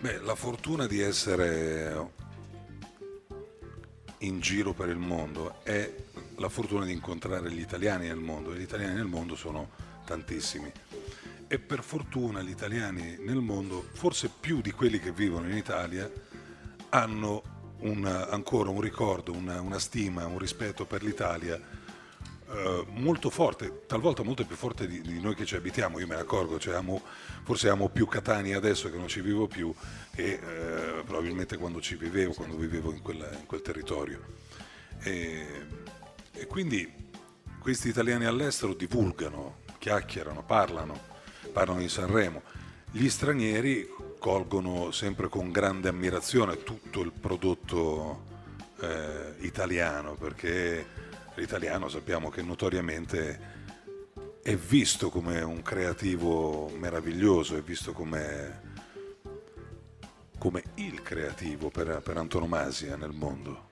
Beh, la fortuna di essere in giro per il mondo è la fortuna di incontrare gli italiani nel mondo, e gli italiani nel mondo sono tantissimi. E per fortuna gli italiani nel mondo, forse più di quelli che vivono in Italia, hanno ancora un ricordo, una stima, un rispetto per l'Italia molto forte, talvolta molto più forte di noi che ci abitiamo. Io me ne accorgo, cioè forse amo più Catania adesso che non ci vivo più che probabilmente quando ci vivevo, quando vivevo in quel territorio. E, e quindi questi italiani all'estero divulgano, chiacchierano, parlano di Sanremo. Gli stranieri colgono sempre con grande ammirazione tutto il prodotto italiano, perché l'italiano sappiamo che notoriamente è visto come un creativo meraviglioso, è visto come il creativo per antonomasia nel mondo.